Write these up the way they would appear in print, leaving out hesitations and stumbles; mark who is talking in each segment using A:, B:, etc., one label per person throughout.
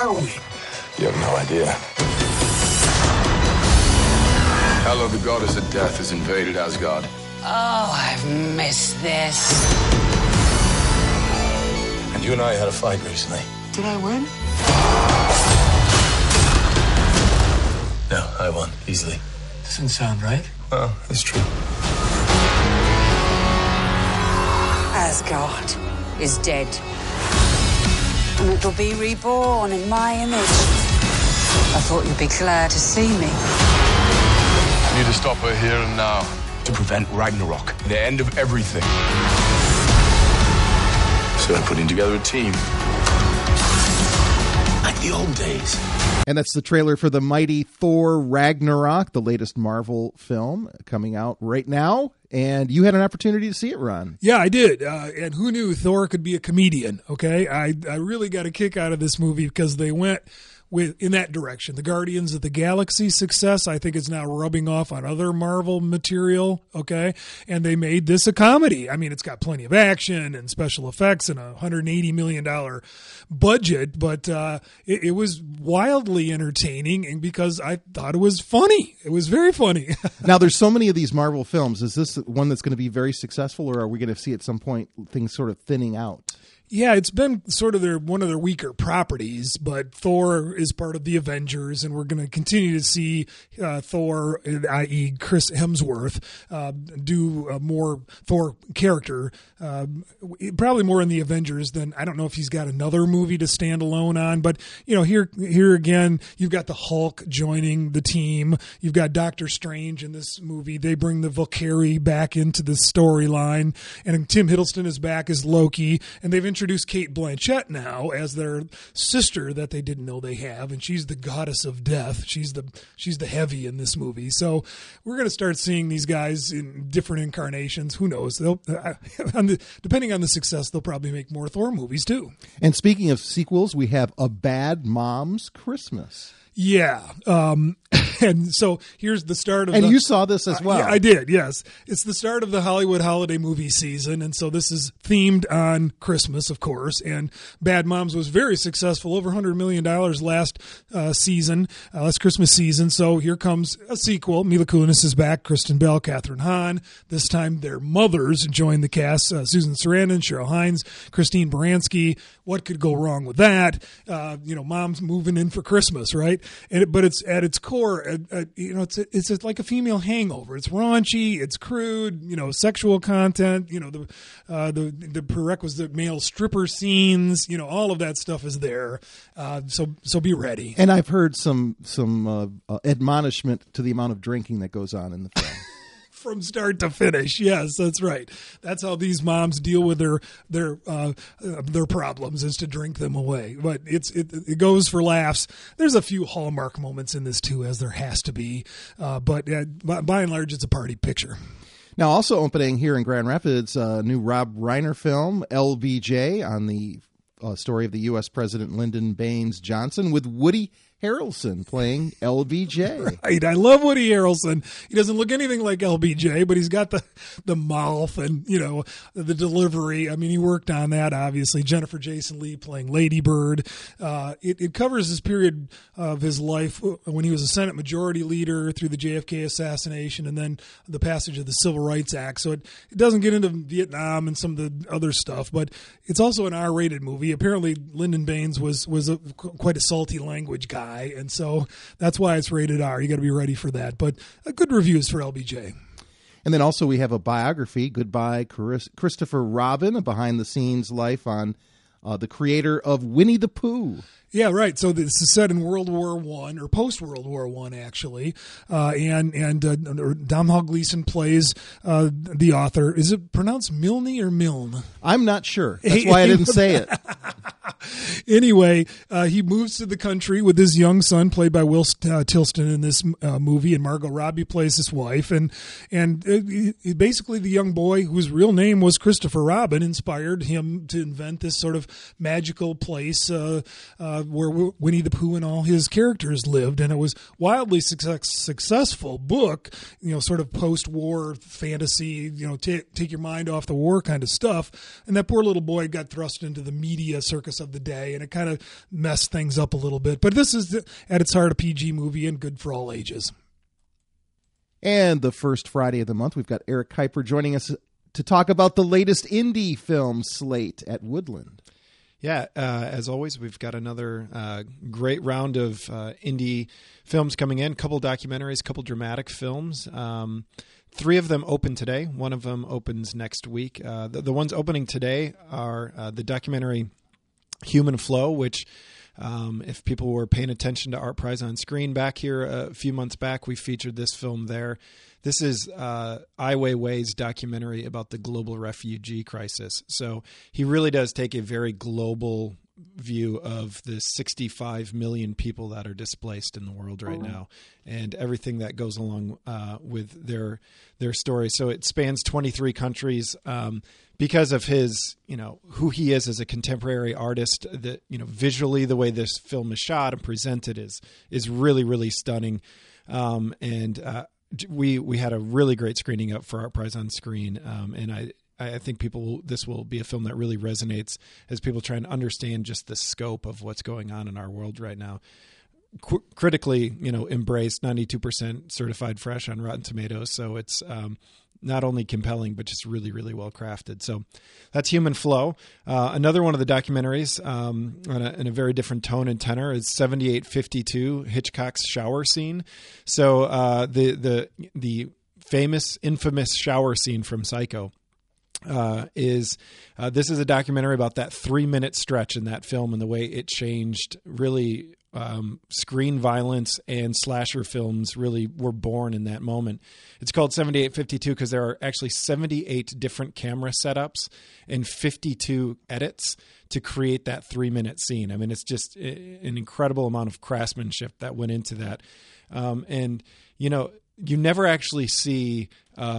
A: are we?
B: You have no idea. Hela, the goddess of death, has invaded Asgard.
C: Oh, I've missed this.
B: And you and I had a fight recently.
A: Did I win?
B: No, I won, easily.
A: Doesn't sound right.
B: Well, it's true.
C: Asgard is dead. And it'll be reborn in my image. I thought you'd be glad to see me.
B: I need to stop her here and now to prevent Ragnarok, the end of everything. So I'm putting together a team. Like the old days.
D: And that's the trailer for the mighty Thor Ragnarok, the latest Marvel film coming out right now. And you had an opportunity to see it, Ron.
E: Yeah, I did. And who knew Thor could be a comedian, okay? I really got a kick out of this movie because they went in that direction. The Guardians of the Galaxy success, I think, is now rubbing off on other Marvel material, okay? And they made this a comedy. I mean, it's got plenty of action and special effects and a $180 million budget, but it was wildly entertaining, and because I thought it was funny. It was very funny.
D: Now, there's so many of these Marvel films. Is this one that's going to be very successful, or are we going to see at some point things sort of thinning out?
E: Yeah, it's been sort of one of their weaker properties, but Thor is part of the Avengers, and we're going to continue to see Thor, i.e. Chris Hemsworth, do more Thor character, probably more in the Avengers than, I don't know if he's got another movie to stand alone on, but you know, here again, you've got the Hulk joining the team, you've got Doctor Strange in this movie, they bring the Valkyrie back into the storyline, and Tim Hiddleston is back as Loki, and they've introduced Cate Blanchett now as their sister that they didn't know they have, and she's the goddess of death. She's the heavy in this movie. So we're going to start seeing these guys in different incarnations. Who knows? Depending on the success, they'll probably make more Thor movies too.
D: And speaking of sequels, we have A Bad Mom's Christmas.
E: Yeah. And so here's the start of
D: And you saw this as well.
E: Yeah, I did, yes. It's the start of the Hollywood holiday movie season, and so this is themed on Christmas, of course, and Bad Moms was very successful, over $100 million last season, last Christmas season, so here comes a sequel. Mila Kunis is back, Kristen Bell, Kathryn Hahn. This time their mothers join the cast, Susan Sarandon, Cheryl Hines, Christine Baranski. What could go wrong with that? Mom's moving in for Christmas, right? But it's at its core, it's like a female hangover. It's raunchy, it's crude, sexual content, the prerequisite male stripper scenes, all of that stuff is there. So be ready.
D: And I've heard some admonishment to the amount of drinking that goes on in the film.
E: From start to finish, yes, that's right. That's how these moms deal with their problems, is to drink them away. But it goes for laughs. There's a few Hallmark moments in this too, as there has to be. But by and large, it's a party picture.
D: Now, also opening here in Grand Rapids, a new Rob Reiner film, LBJ, on the story of the U.S. President Lyndon Baines Johnson, with Woody Harrelson playing LBJ.
E: Right, I love Woody Harrelson. He doesn't look anything like LBJ, but he's got the mouth and the delivery. I mean, he worked on that, obviously. Jennifer Jason Leigh playing Lady Bird. It covers this period of his life when he was a Senate Majority Leader through the JFK assassination and then the passage of the Civil Rights Act. So it doesn't get into Vietnam and some of the other stuff, but it's also an R-rated movie. Apparently, Lyndon Baines was quite a salty language guy. And so that's why it's rated R. You got to be ready for that. But good reviews for LBJ.
D: And then also we have a biography, Goodbye Christopher Robin, a behind-the-scenes life on the creator of Winnie the Pooh.
E: Yeah, right. So this is set in World War I, or post-World War I, actually. And Domhnall Gleeson plays the author. Is it pronounced Milne or Milne?
D: I'm not sure. That's why I didn't say it.
E: Anyway, he moves to the country with his young son, played by Will Tilston in this movie, and Margot Robbie plays his wife. And basically the young boy, whose real name was Christopher Robin, inspired him to invent this sort of magical place where Winnie the Pooh and all his characters lived. And it was wildly successful book, sort of post-war fantasy, take your mind off the war kind of stuff. And that poor little boy got thrust into the media circus of the day, and it kind of messed things up a little bit. But this is, at its heart, a PG movie and good for all ages.
D: And the first Friday of the month, we've got Eric Kuiper joining us to talk about the latest indie film slate at Woodland.
F: Yeah, as always, we've got another great round of indie films coming in, couple documentaries, couple dramatic films. 3 of them open today. One of them opens next week. The ones opening today are the documentary Human Flow, which if people were paying attention to Art Prize on Screen back here a few months back, we featured this film there. This is Ai Weiwei's documentary about the global refugee crisis. So he really does take a very global view of the 65 million people that are displaced in the world right now, and everything that goes along with their story. So it spans 23 countries. Because of his, who he is as a contemporary artist, that, visually the way this film is shot and presented is really, really stunning. We had a really great screening up for Art Prize on Screen, and I think this will be a film that really resonates as people try and understand just the scope of what's going on in our world right now. Critically, embraced, 92% certified fresh on Rotten Tomatoes. So it's not only compelling, but just really, really well crafted. So that's Human Flow. Another one of the documentaries in a very different tone and tenor is 7852, Hitchcock's shower scene. So the infamous shower scene from Psycho. This is a documentary about that 3-minute stretch in that film and the way it changed really screen violence and slasher films really were born in that moment. It's called 7852 because there are actually 78 different camera setups and 52 edits to create that 3-minute scene. I mean, it's just an incredible amount of craftsmanship that went into that. And, you never actually see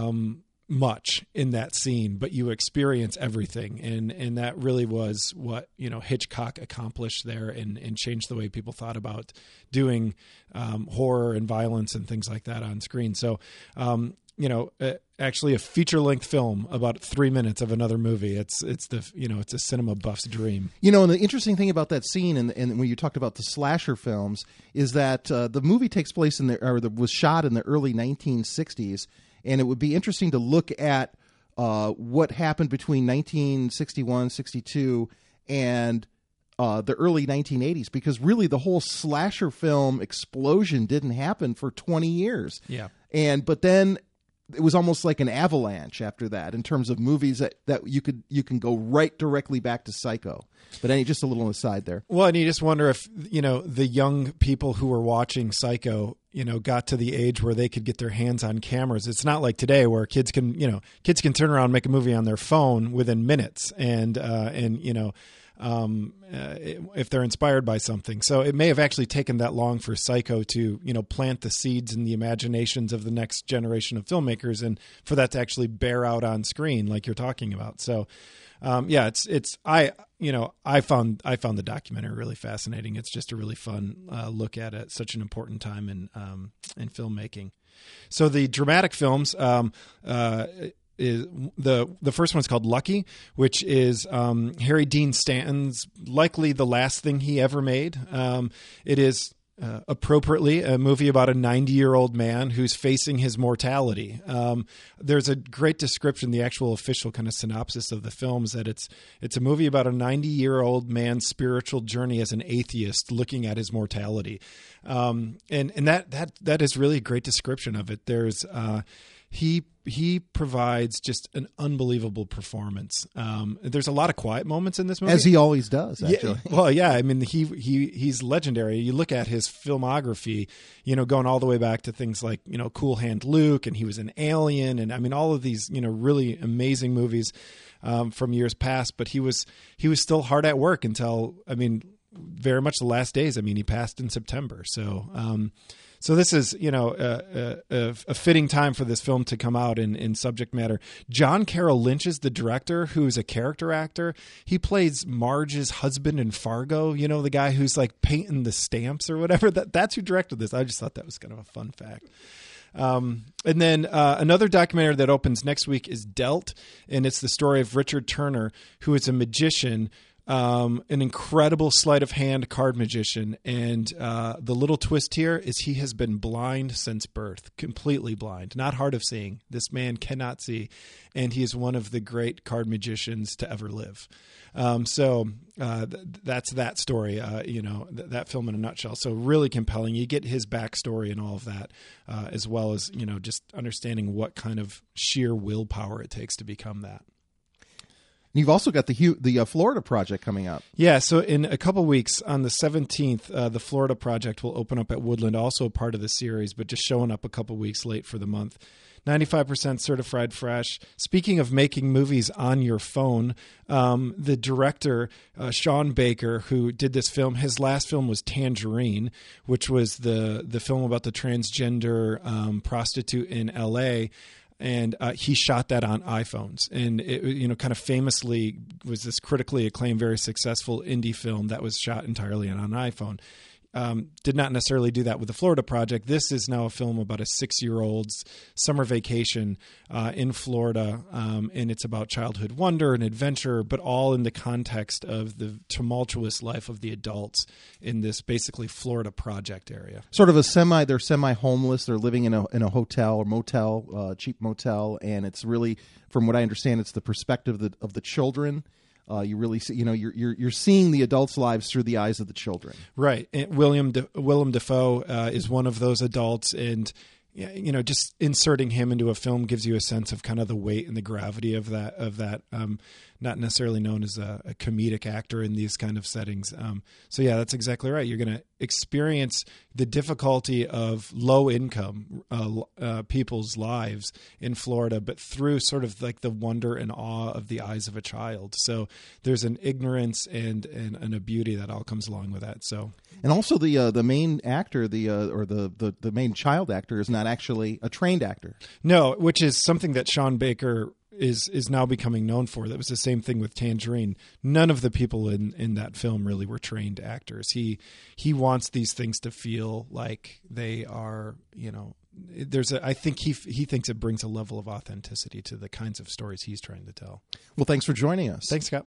F: much in that scene, but you experience everything. And that really was what, Hitchcock accomplished there and changed the way people thought about doing horror and violence and things like that on screen. So, actually a feature-length film about 3 minutes of another movie. It's a cinema buff's dream.
D: And the interesting thing about that scene, and when you talked about the slasher films, is that the movie takes place was shot in the early 1960s. And it would be interesting to look at what happened between 1961, 62, and the early 1980s, because really the whole slasher film explosion didn't happen for 20 years.
F: Yeah.
D: But then it was almost like an avalanche after that in terms of movies that you can go right directly back to Psycho. But just a little aside there.
F: Well, and you just wonder if, the young people who were watching Psycho, got to the age where they could get their hands on cameras. It's not like today where kids can turn around and make a movie on their phone within minutes and if they're inspired by something. So it may have actually taken that long for Psycho to, plant the seeds in the imaginations of the next generation of filmmakers and for that to actually bear out on screen like you're talking about. So, I found the documentary really fascinating. It's just a really fun look at it. Such an important time in filmmaking. So the dramatic films, is the first one's called Lucky, which is Harry Dean Stanton's likely the last thing he ever made. It is appropriately a movie about a 90-year-old man who's facing his mortality. There's a great description, the actual official kind of synopsis of the film is that it's a movie about a 90-year-old man's spiritual journey as an atheist looking at his mortality. And that is really a great description of it. There's he provides just an unbelievable performance. There's a lot of quiet moments in this movie,
D: as he always does. Actually,
F: I mean, he's legendary. You look at his filmography, going all the way back to things like Cool Hand Luke, and he was an Alien, and I mean all of these really amazing movies from years past. But he was still hard at work until very much the last days. I mean, he passed in September, so. So this is, a fitting time for this film to come out in subject matter. John Carroll Lynch is the director, who's a character actor. He plays Marge's husband in Fargo, the guy who's like painting the stamps or whatever. That's who directed this. I just thought that was kind of a fun fact. And then another documentary that opens next week is Dealt, and it's the story of Richard Turner, who is a magician an incredible sleight of hand card magician. And the little twist here is he has been blind since birth, completely blind, not hard of seeing. This man cannot see, and he is one of the great card magicians to ever live. That's that story, that film in a nutshell. So really compelling. You get his backstory and all of that, as well as, just understanding what kind of sheer willpower it takes to become that.
D: You've also got the Florida Project coming up. Yeah,
F: so in a couple weeks, on the 17th, the Florida Project will open up at Woodland, also a part of the series, but just showing up a couple weeks late for the month. 95% certified fresh. Speaking of making movies on your phone, the director, Sean Baker, who did this film, his last film was Tangerine, which was the film about the transgender prostitute in L.A., and he shot that on iPhones, and it kind of famously was this critically acclaimed, very successful indie film that was shot entirely on an iPhone. Did not necessarily do that with the Florida Project. This is now a film about a 6-year-old's summer vacation in Florida, and it's about childhood wonder and adventure, but all in the context of the tumultuous life of the adults in this basically Florida Project area.
D: Sort of they're semi-homeless. They're living in a hotel or motel, cheap motel, and it's really, from what I understand, it's the perspective of the children. You really see, you're seeing the adults' lives through the eyes of the children.
F: Right. And Willem Dafoe is one of those adults, and just inserting him into a film gives you a sense of kind of the weight and the gravity of that. Not necessarily known as a comedic actor in these kind of settings. So yeah, that's exactly right. You're going to experience the difficulty of low income people's lives in Florida, but through sort of like the wonder and awe of the eyes of a child. So there's an ignorance and a beauty that all comes along with that. So,
D: and also the main actor, the main child actor is not actually a trained actor.
F: No, which is something that Sean Baker is now becoming known for. That was the same thing with Tangerine. None of the people in that film really were trained actors. He wants these things to feel like they are, I think he thinks it brings a level of authenticity to the kinds of stories he's trying to tell.
D: Well, thanks for joining us.
F: Thanks, Scott.